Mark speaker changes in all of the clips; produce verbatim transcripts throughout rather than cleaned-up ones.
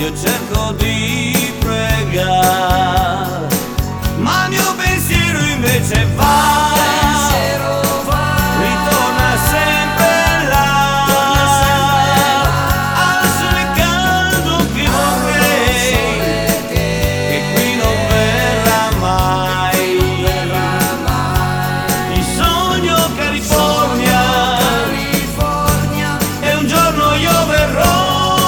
Speaker 1: io cerco di pregare, ma il mio pensiero invece va, ritorna sempre là, al sole caldo che vorrei, che qui non verrà mai. Ti sogno California, e un giorno io verrò.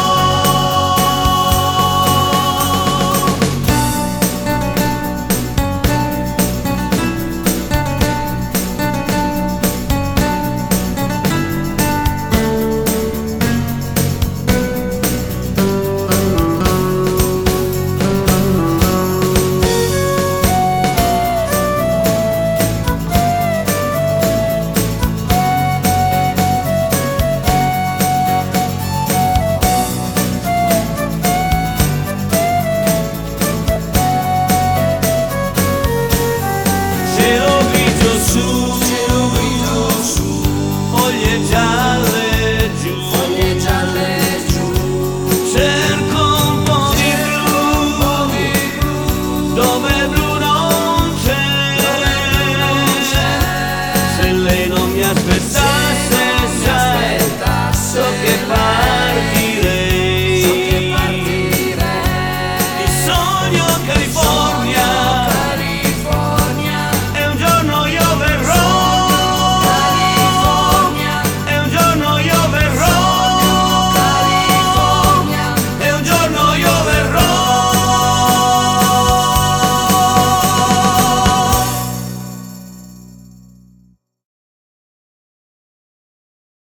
Speaker 1: Cielo grigio su, cielo grigio su, foglie gialle giù, foglie gialle giù. Cerco un po' di blu, dove blu non c'è. Se lei non mi aspettava,